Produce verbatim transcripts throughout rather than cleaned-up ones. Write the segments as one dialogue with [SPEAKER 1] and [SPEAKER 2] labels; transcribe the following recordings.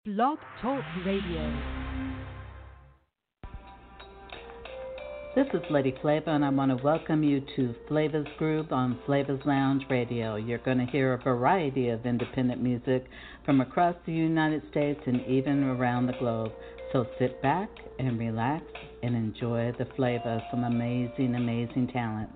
[SPEAKER 1] Blog Talk Radio.
[SPEAKER 2] This is Lady Flava, and I want to welcome you to Flava's Groove on Flava's Lounge Radio. You're going to hear a variety of independent music from across the United States and even around the globe. So sit back and relax and enjoy the flavor of some amazing, amazing talents.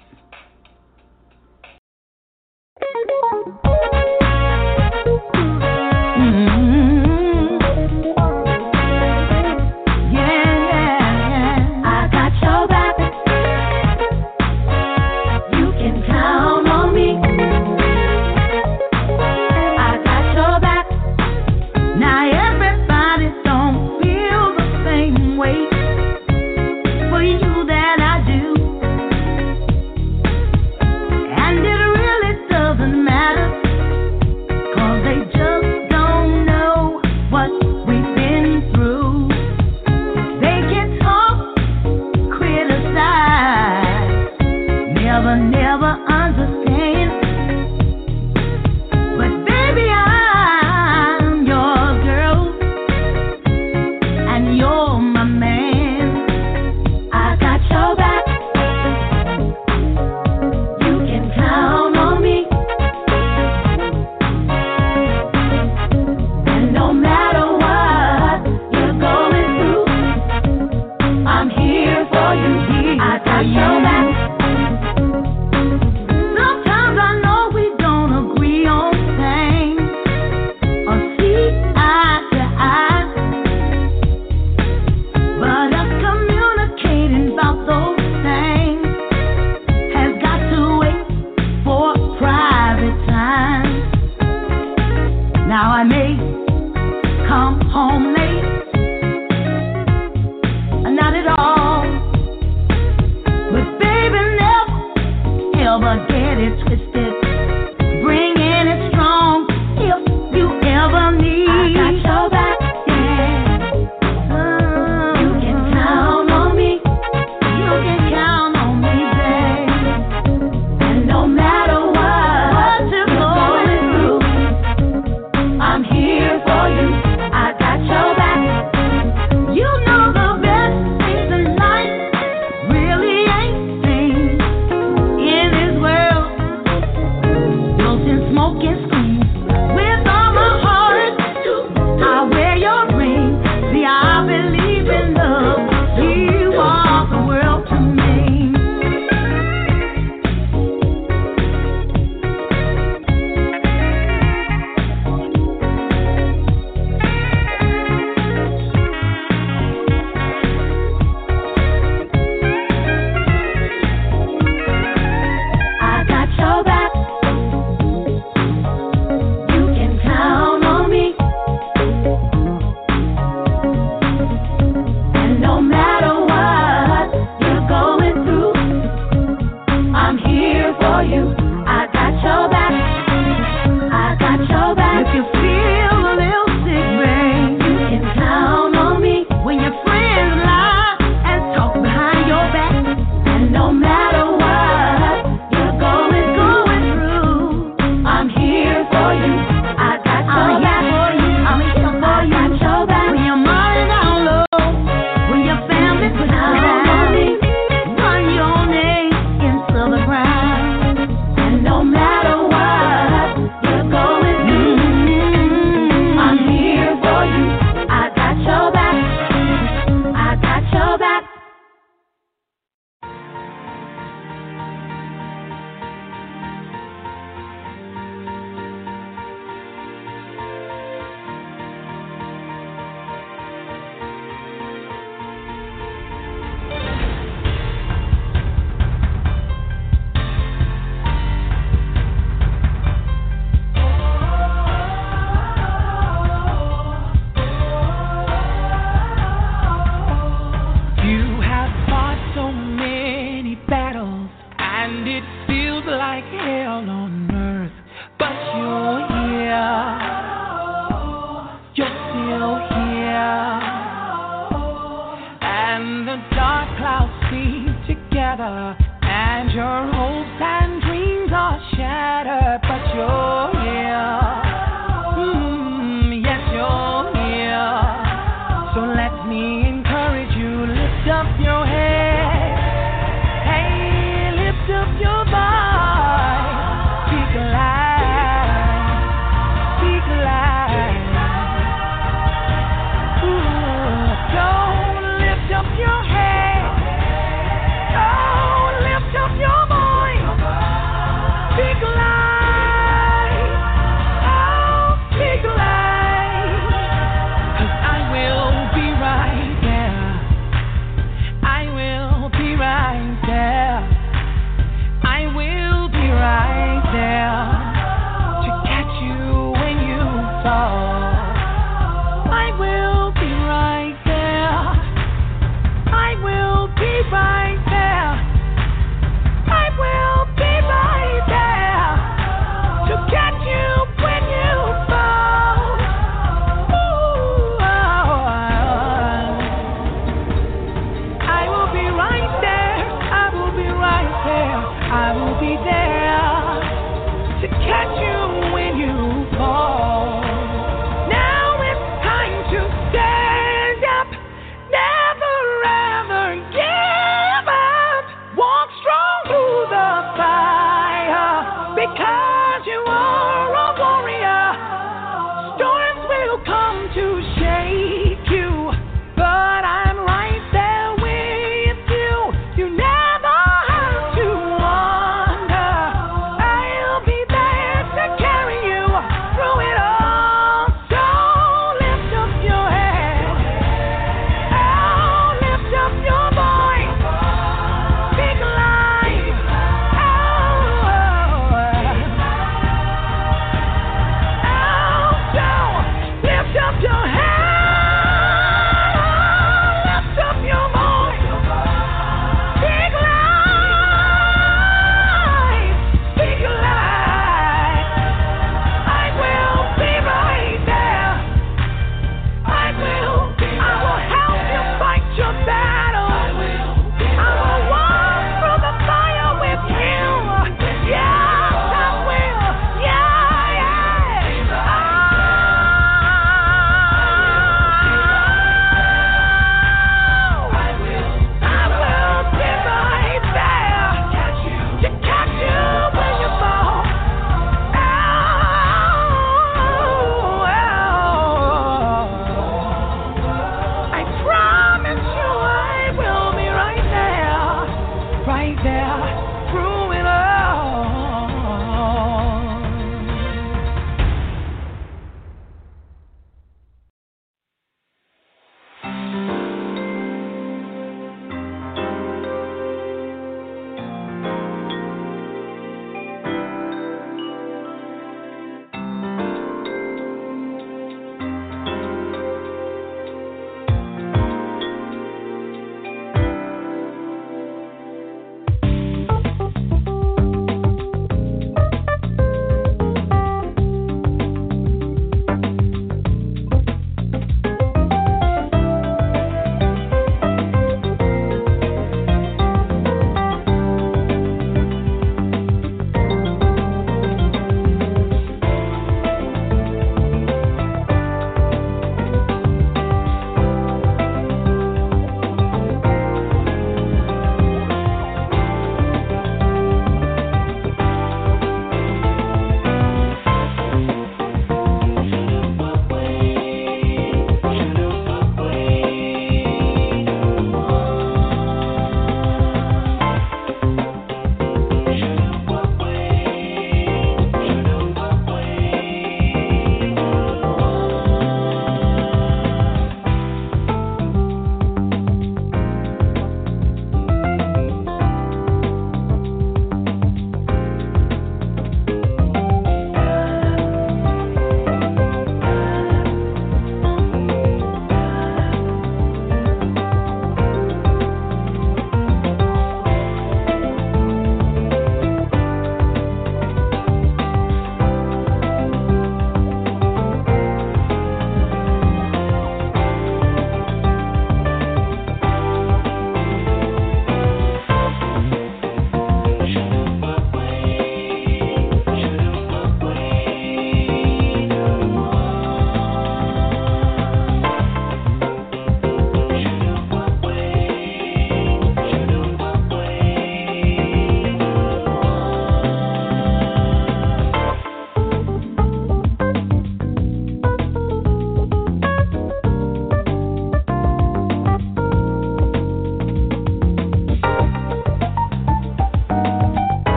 [SPEAKER 2] And your hopes and dreams are shattered, but you're here. Mm, yes, you're here.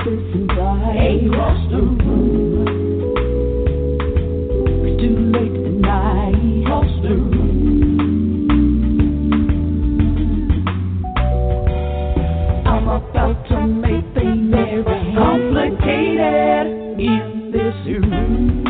[SPEAKER 3] this inside? Across the room. It's too late tonight. Across the room. I'm about to make things very complicated in this room.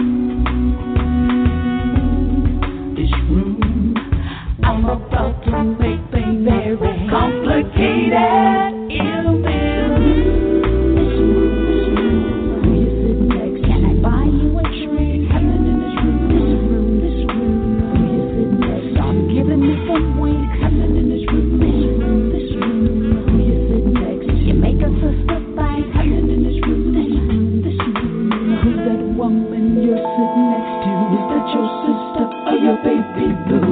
[SPEAKER 3] This room. I'm about to make things very complicated in this room. This room. Who you sitting next? Can I buy you a drink? Happening in this room. This room. This room. Who you sitting next? I'm giving me some winks. Happening in this room. This room. This room. Who you sitting next? You make a sister fight. Happening in this room. This room. This room. Who's that woman you're sitting next to? Is that your sister or your baby boo?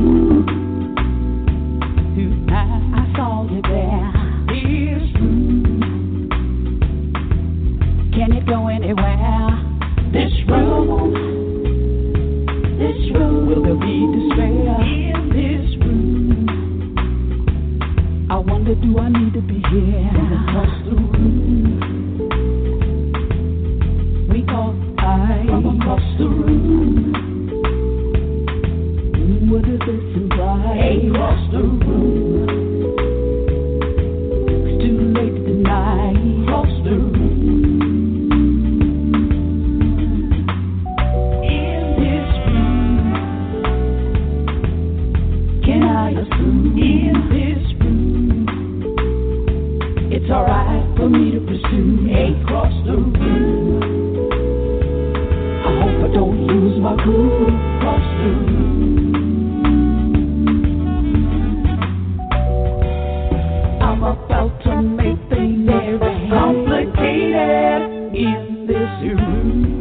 [SPEAKER 3] I saw you there. This room. Can it go anywhere? This room. This room. Will there be despair in this room? I wonder, do I need to be here? Across the room. We call I from across the room. What does this imply? Across the room. It's too late tonight. Across the room. In this room. Can I assume? In this room. It's alright for me to pursue. Across the room. I hope I don't lose my cool. Across the room. About to make things very complicated in this room.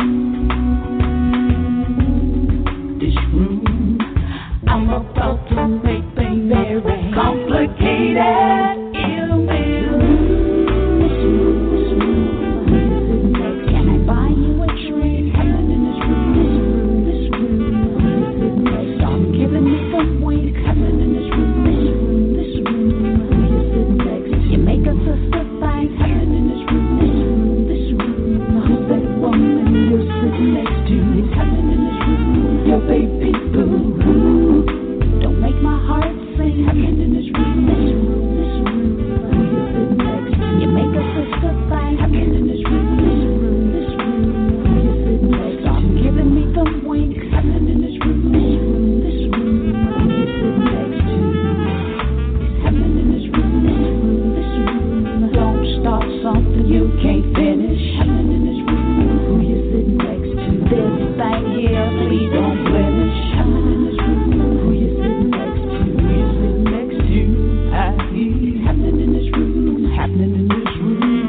[SPEAKER 3] This room. I'm about to make things very complicated in this room. This room. This room. Who you sitting next? Can I buy you a drink? Happening in this room. This room. This room. Who you sitting next? I'm giving you some winks. Happening in this room. This room. This room. You make a sister fight. Happening in this room. This room. This room. Who's that woman you're sitting next to? It's happening in this room. Your baby boo. Don't make my heart sing. Happening in this room. This room. This room. Who you sitting next? You make a sister fight. Happening in this room. This room. This room. Who you sitting next? I'm giving me some winks. Happening in this room. This room. This room. Who you sitting next to? It's happening in this room. This room. Don't start something you can't finish. Happening in this room. Who you sitting next to? This thing here, please don't blemish. Happening in this room. Who you sitting next to? Who you sitting next to? I hear happening in this room. Happening in this room.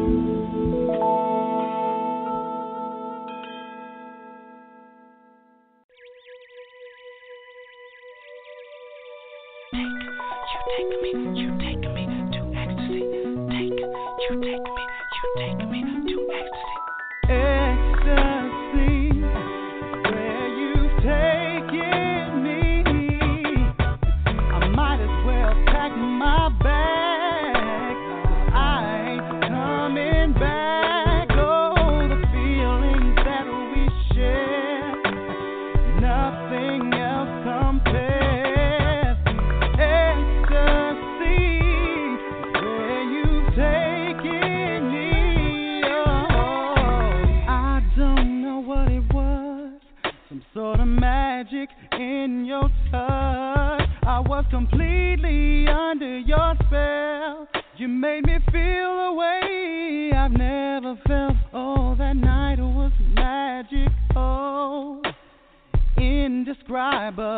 [SPEAKER 3] Take, you take me, you take me to ecstasy. Take, you take me, you take me to ecstasy. Ecstasy, where you've taken me. I might as well pack my bag. I ain't coming back. Oh, the feelings that we share, nothing else compares. Sort of magic in your touch. I was completely under your spell. You made me feel a way I've never felt. Oh, that night was magical, indescribable.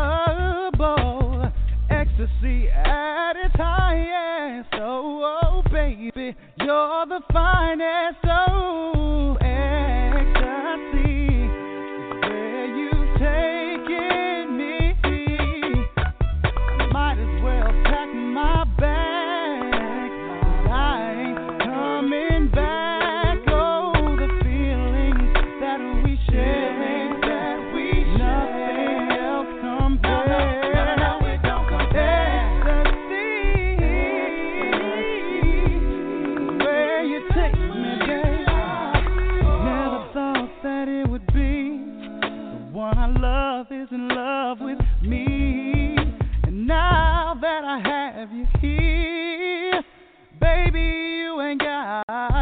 [SPEAKER 3] Ecstasy at its highest. Oh, oh baby, you're the finest. Oh, ecstasy. Taking me, I might as well pack my bag. I ain't coming back. Oh, the feelings that we share, that we nothing else compares. No, no, no, no, it don't compare. Ecstasy, where you take me.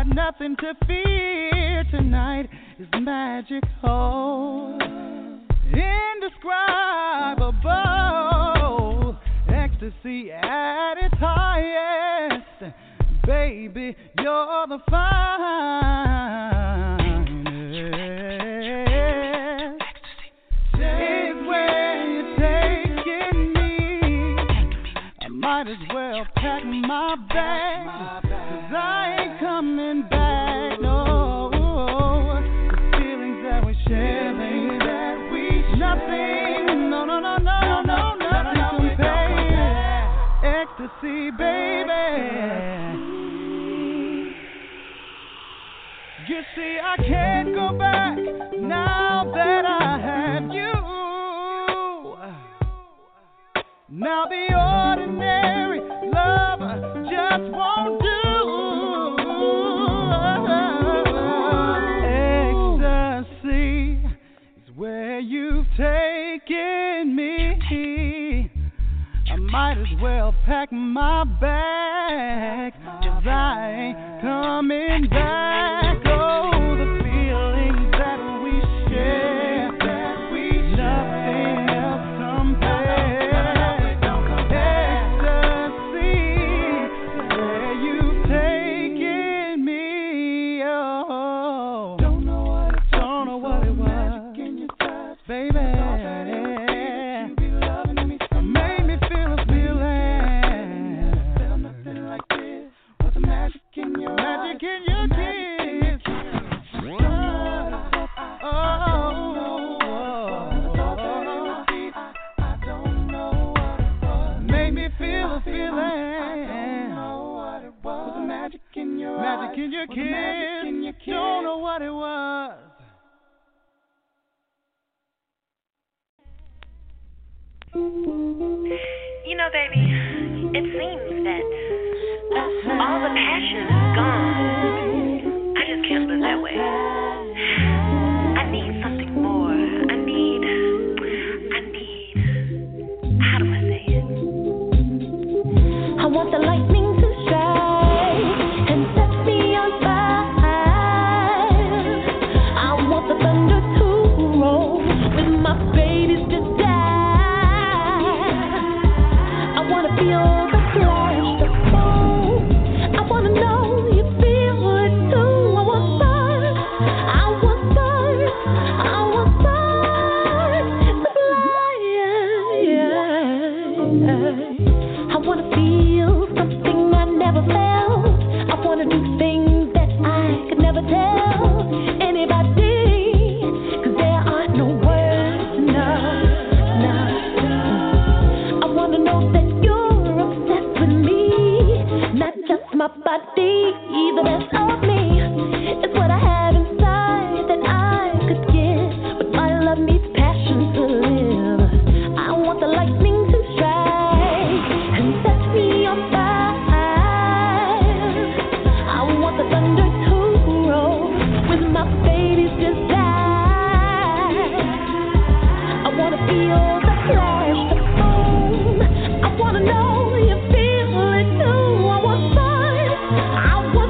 [SPEAKER 4] got nothing to fear tonight. It's magical, indescribable, ecstasy at its highest. Baby, you're the finest. It's where you're taking me. I might as well pack my bag, 'cause I ain't coming back, no. The feelings that we share, baby, that we nothing, no, no, no, no, no, nothing compares. Ecstasy, baby. You see, I can't go back now that I have you. Now the ordinary love just won't do. Ecstasy is where you've taken me. I might as well pack my bag, 'cause I ain't coming back. Oh, the feelings that we share, that we nothing else compares. Ecstasy, where you've taken me. Oh, don't know what it, don't know what it was, baby. Magic in your kiss. Oh, oh, I don't know what it was. Made me feel a feeling. I don't know what it was. Was magic in your magic in your kiss. Don't know what it was.
[SPEAKER 5] You know, baby, it seems that all the passion is gone. I just can't live that way. I need something more. I need, I need, how do I say it?
[SPEAKER 3] I want the lightning to strike and set me on fire. I want the thunder to roll with my babies just die. I want to feel the flash, the boom. I wanna know you feel it too. I want fire, I want fire, I want fire to fly, yeah. I wanna feel something I never felt. I wanna do things that I could never tell anybody, 'cause there aren't no words enough, enough. I wanna know that you're obsessed with me, not just my body, the rest of me. It's what I have inside that I could give, but my love needs passion to live. I want the lightning to strike and set me on fire. I want the thunder to roll with my babies just die. I wanna feel the flash, the boom. I wanna know you feel it too. I want fire, I want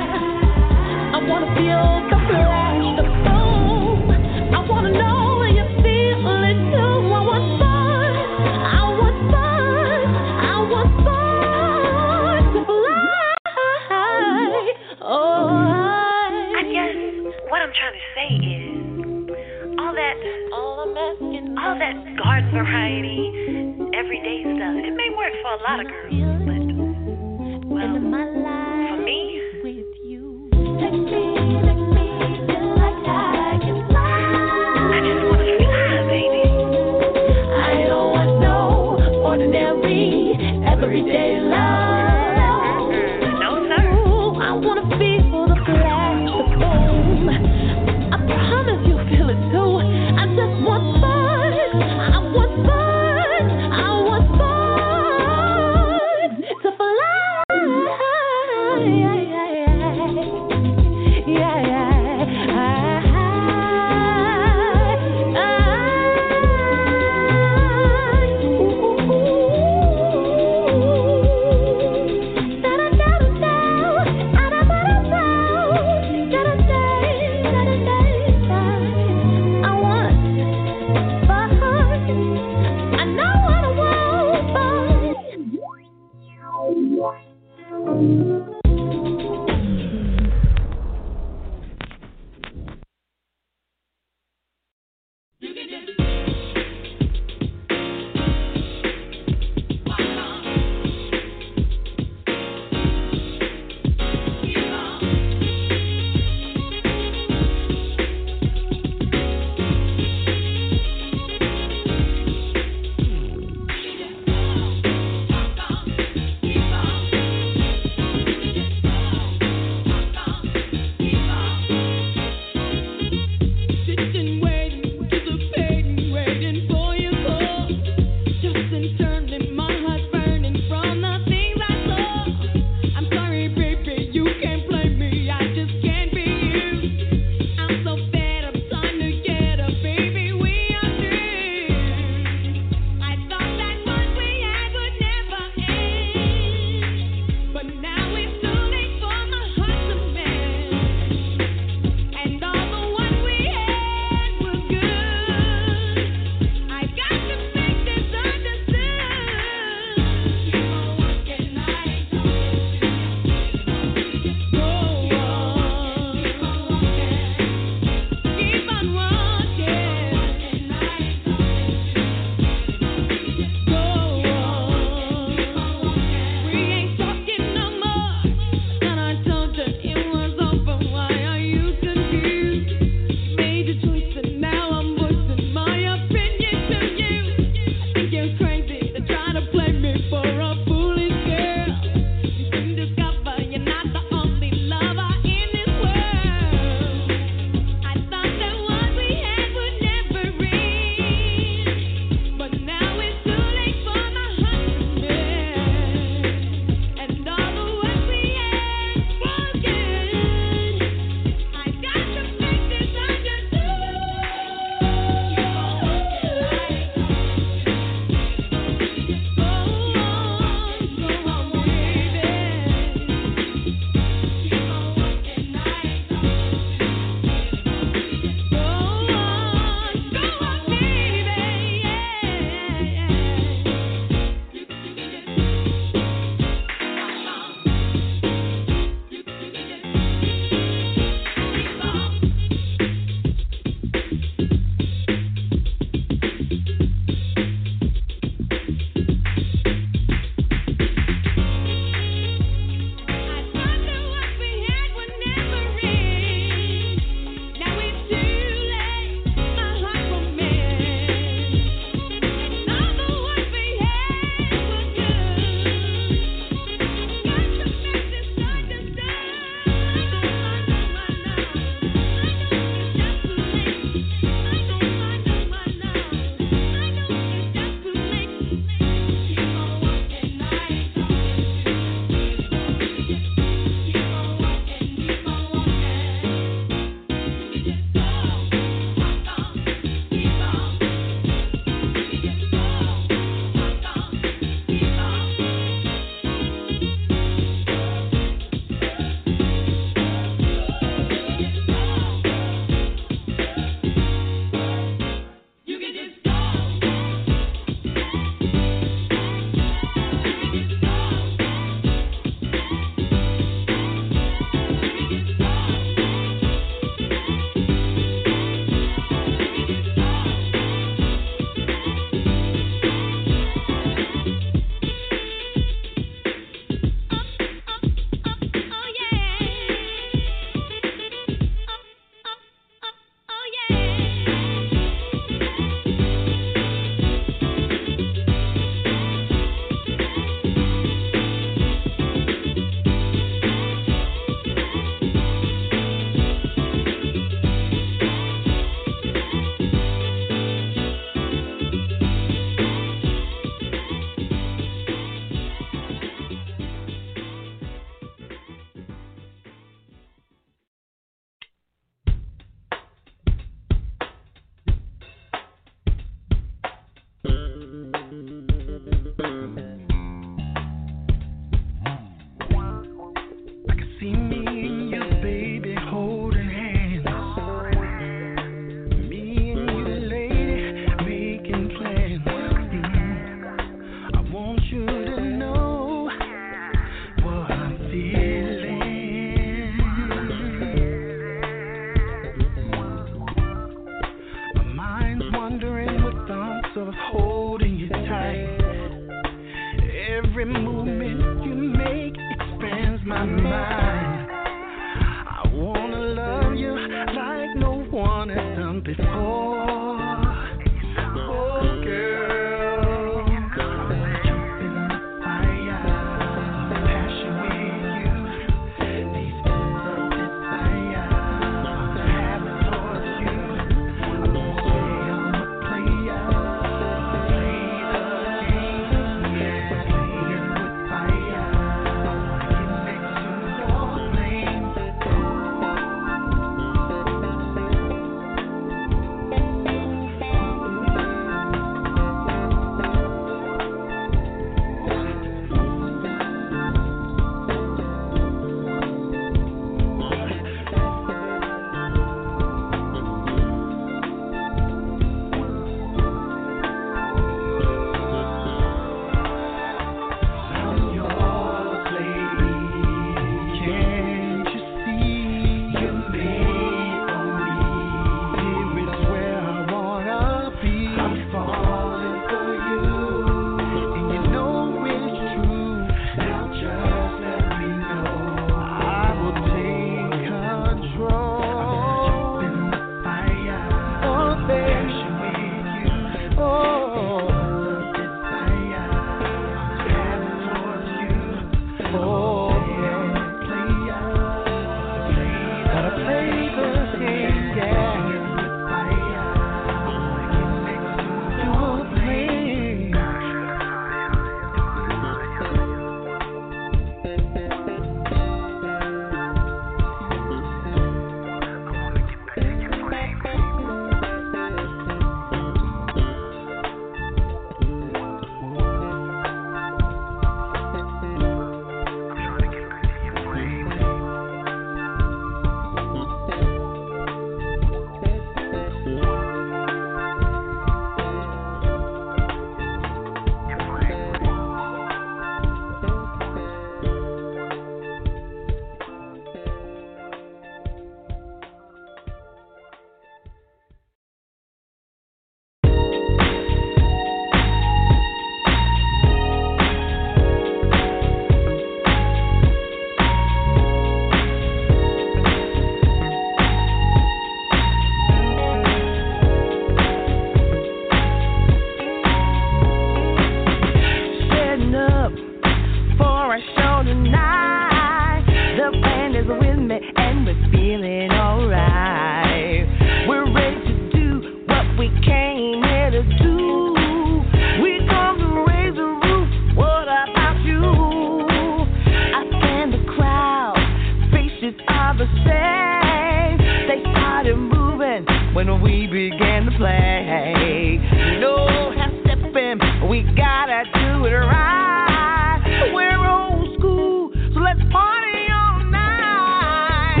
[SPEAKER 3] me, and we're feeling alright. We're ready to do what we came here to do. We come to raise the roof. What about you? I scan the crowd. Faces are the same. They started moving when we began to play. No half stepping. We gotta do it right. We're old school, so let's party all night.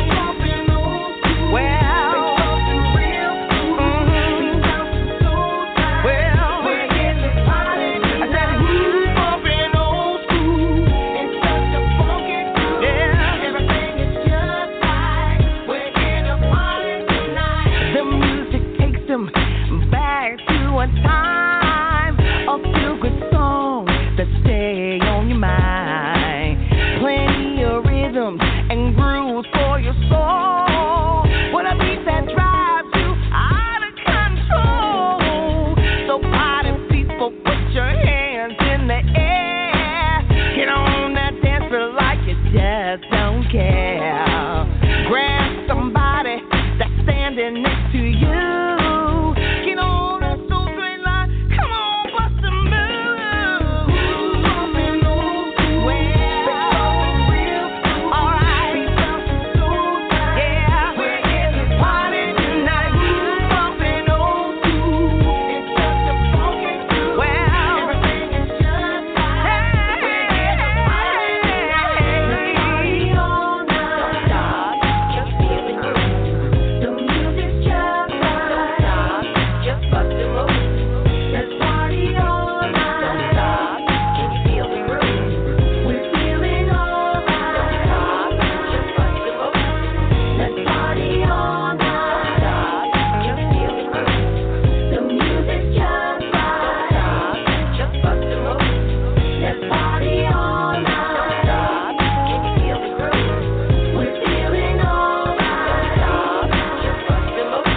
[SPEAKER 3] Well, mm-hmm. Well, we're in the party. I said, who's bumping old school? It's such a funky groove. Yeah, everything is just right. We're in a party tonight. The music takes them back to a time of feel-good songs that stay on your mind. Plenty of rhythms and grooves for your soul. What a beat that drives you out of control. So party people, put your hands in the air. Get on that dance floor like you just don't care. Grab somebody that's standing next to you. Get on that soul train line. Come on, bust a move. Well, alright. Yeah, we're in the party tonight. Bumping old school. It's such a funky groove. Well, everything is just right. We're in the party tonight. All night. Just feel the groove. The music's just right. Just bust a move. Let's party all night. Can you feel the groove? We're feeling alright. Just bust a move. Let's party all night. Just feel the groove. The music's just right. Just bust a move. Let's party all night. Can you feel the groove? We're feeling alright. Just bust a move.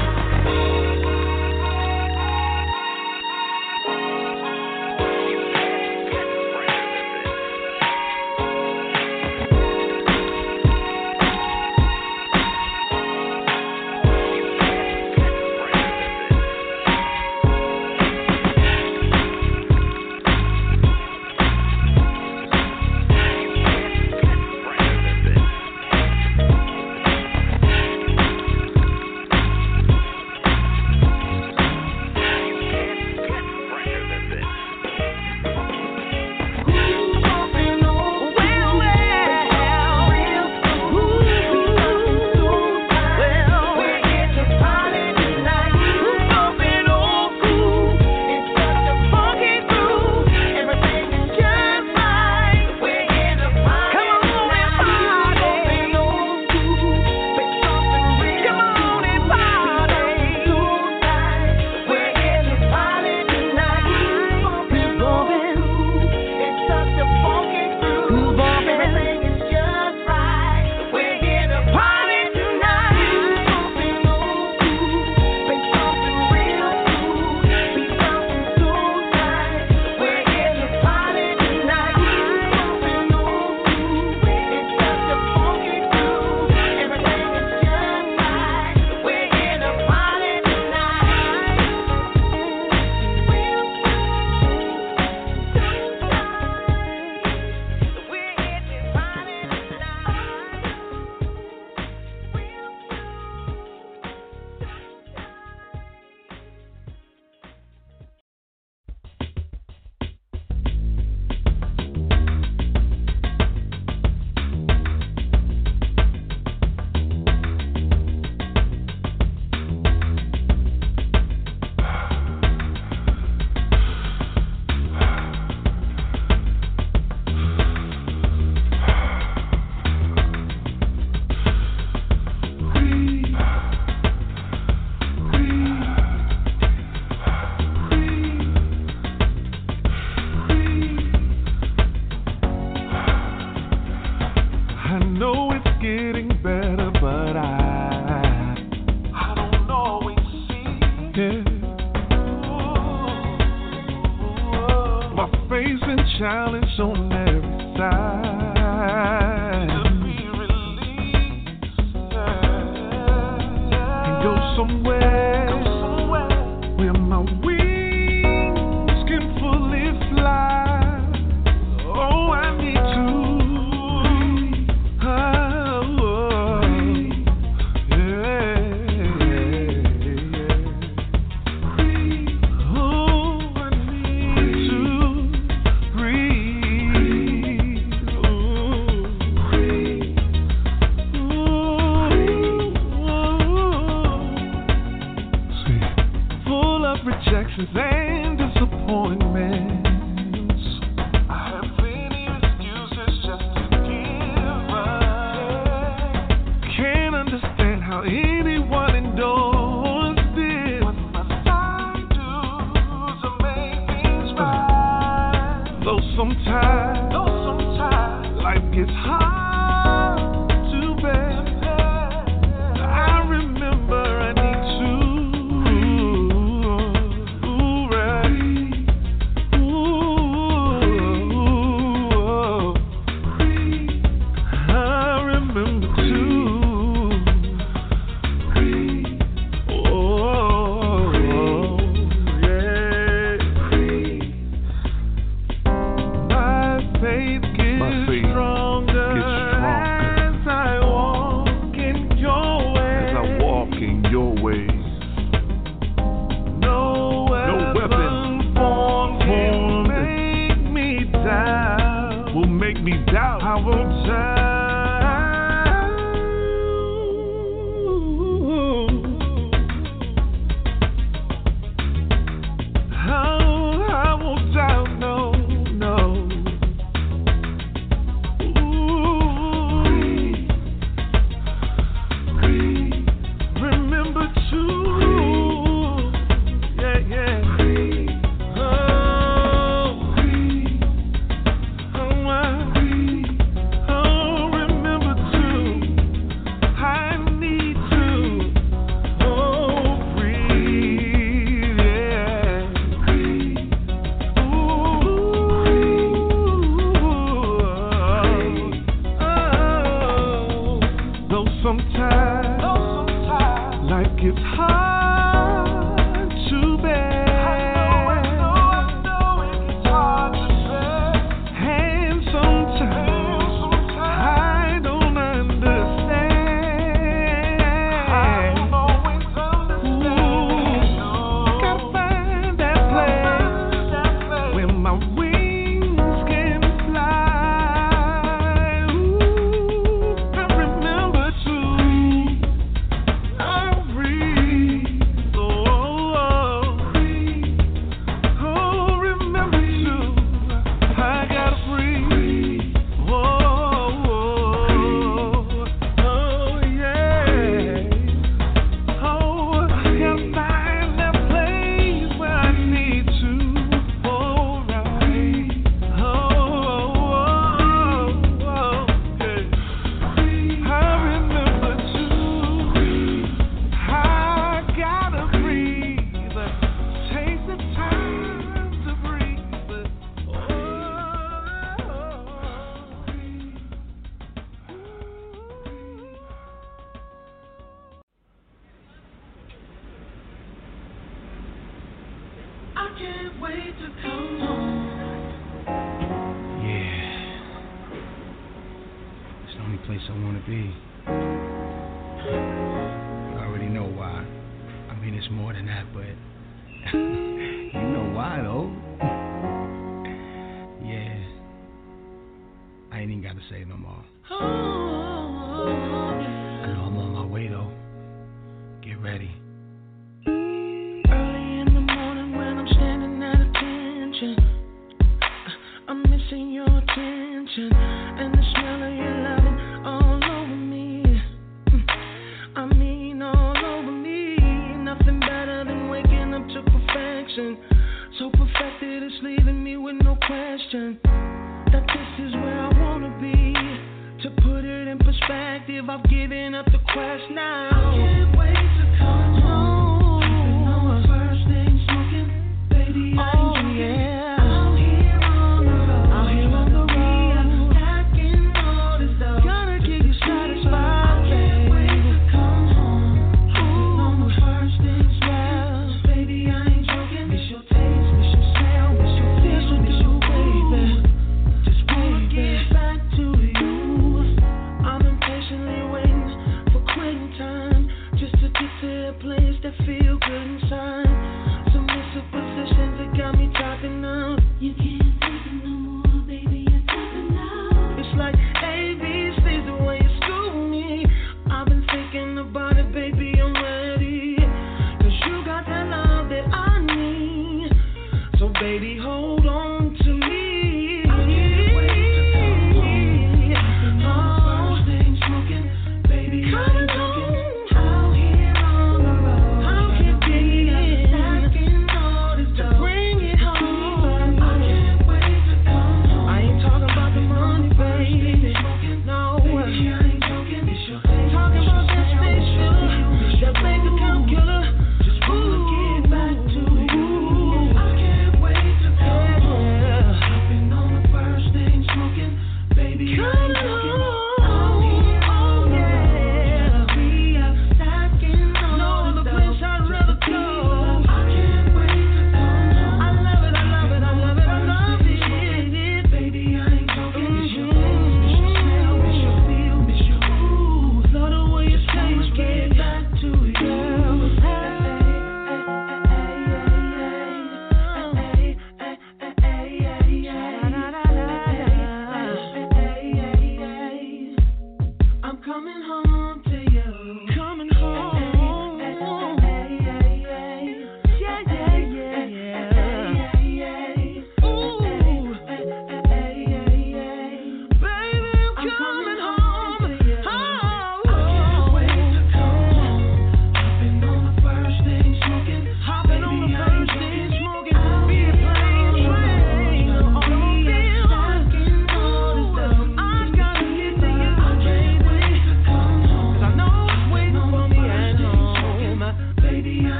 [SPEAKER 6] facing challenge on every side. To be released.
[SPEAKER 4] Though sometimes, Though sometimes life gets hard to bear.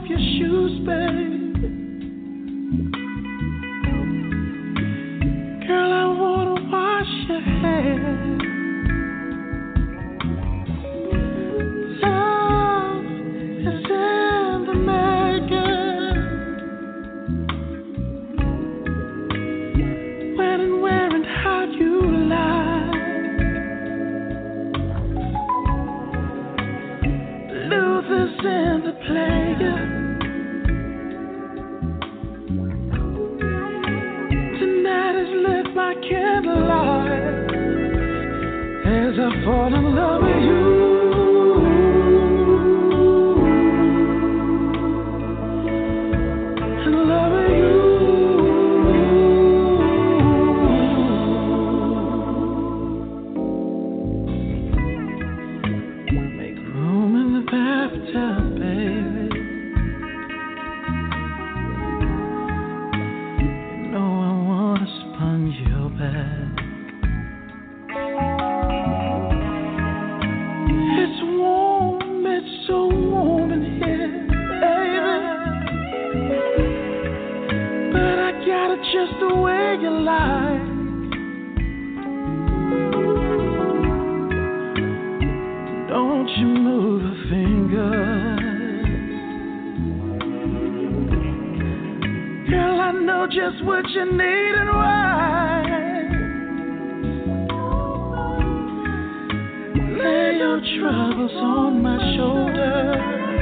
[SPEAKER 4] your shoes, babe. Girl, I wanna wash your hair. Love is in the making. When and where and how you lie. Losers in the player. Tonight is lit by candlelight as I fall in love with you. In love with you. Make room in the bathtub, baby. You know I wanna sponge your back. It's warm, it's so warm in here, baby. But I got it just the way you like. Don't you move a finger. Girl, I know just what you need and why. Lay your troubles on my shoulder.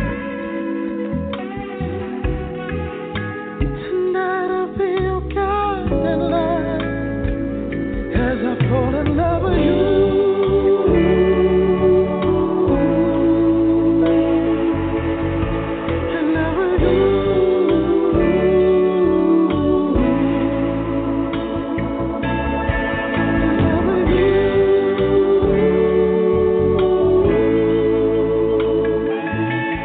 [SPEAKER 4] Tonight I'll be your guiding light as I fall in love with you. In love with you. In love with you.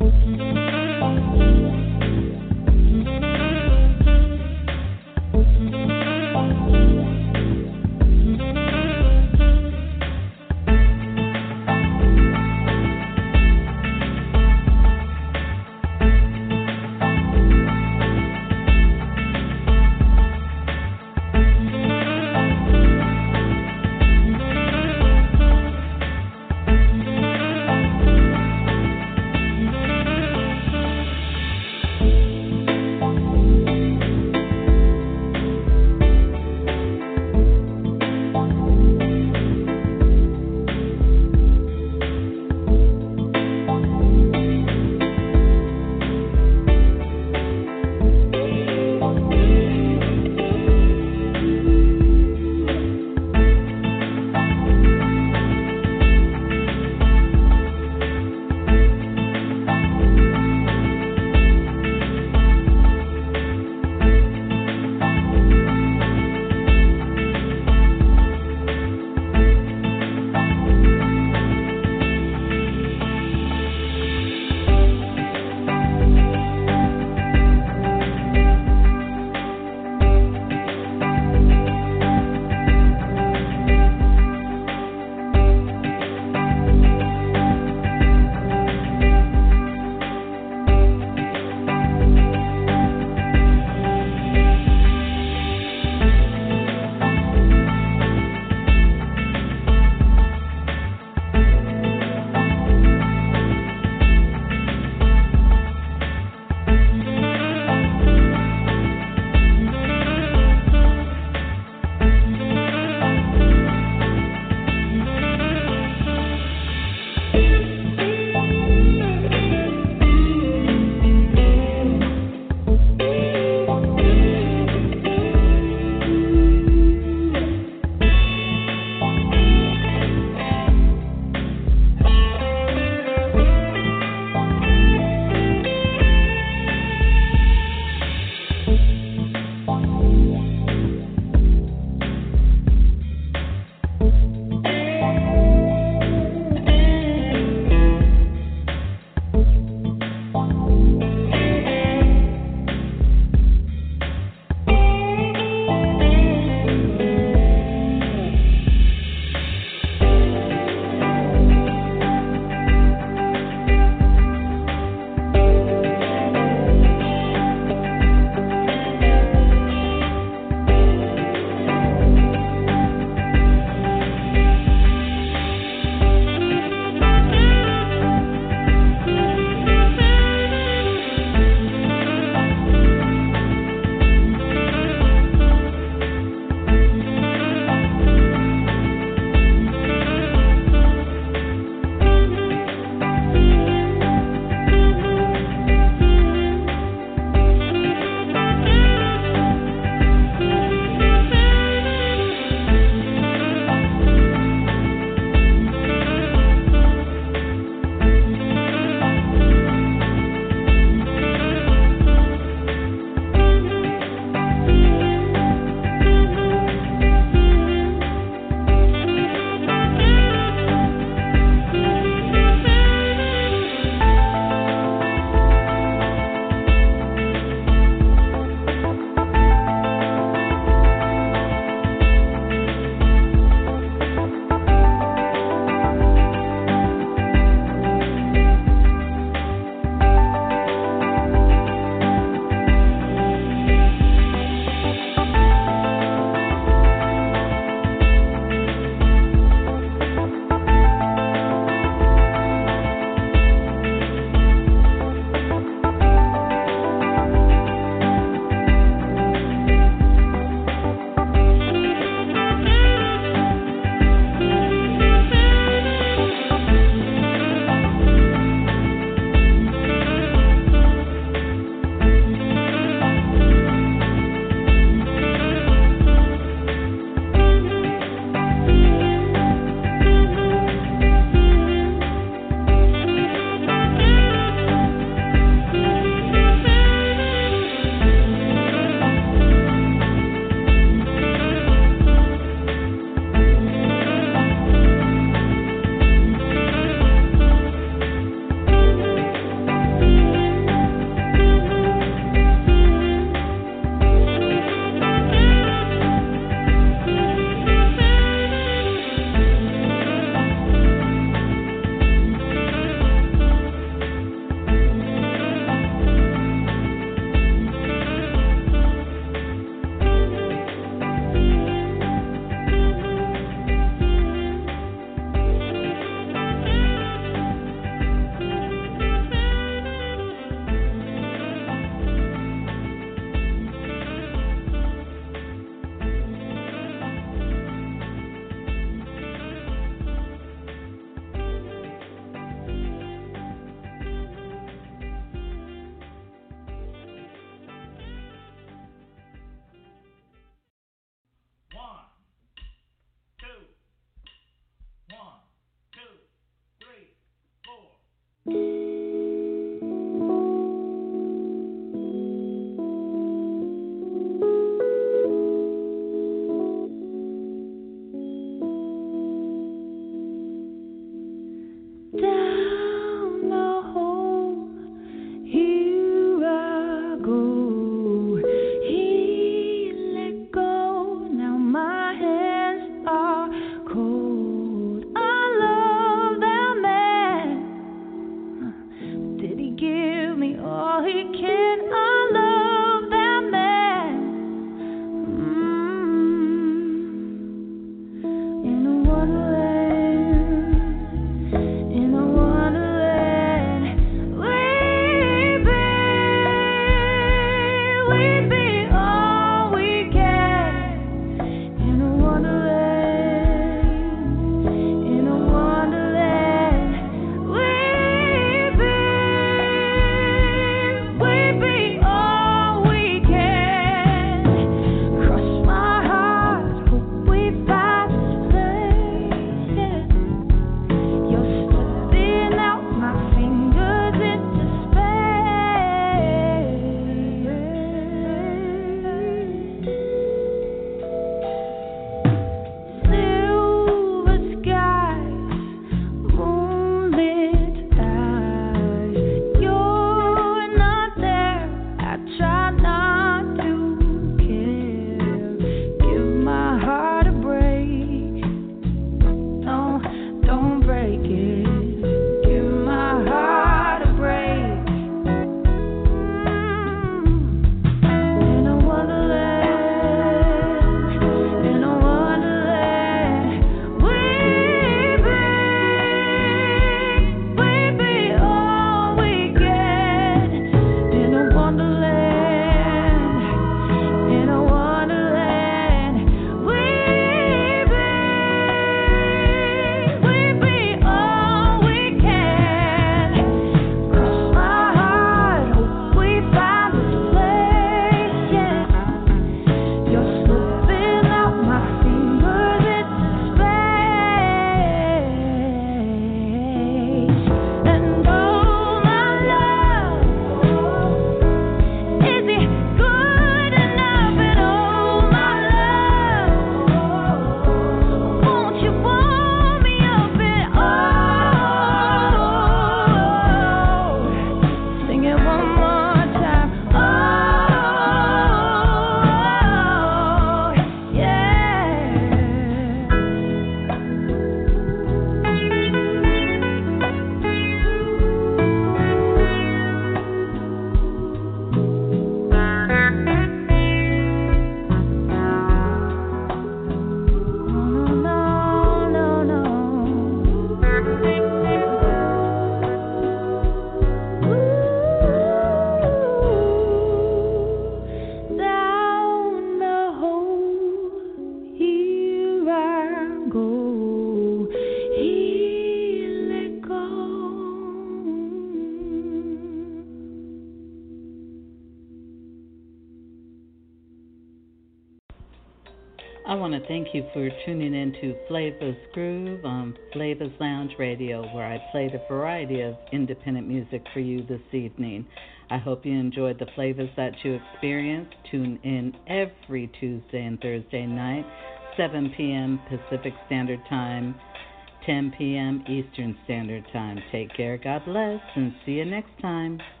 [SPEAKER 2] I want to thank you for tuning in to Flavors Groove on Flavors Lounge Radio, where I played a variety of independent music for you this evening. I hope you enjoyed the flavors that you experienced. Tune in every Tuesday and Thursday night, seven p.m. Pacific Standard Time, ten p.m. Eastern Standard Time. Take care, God bless, and see you next time.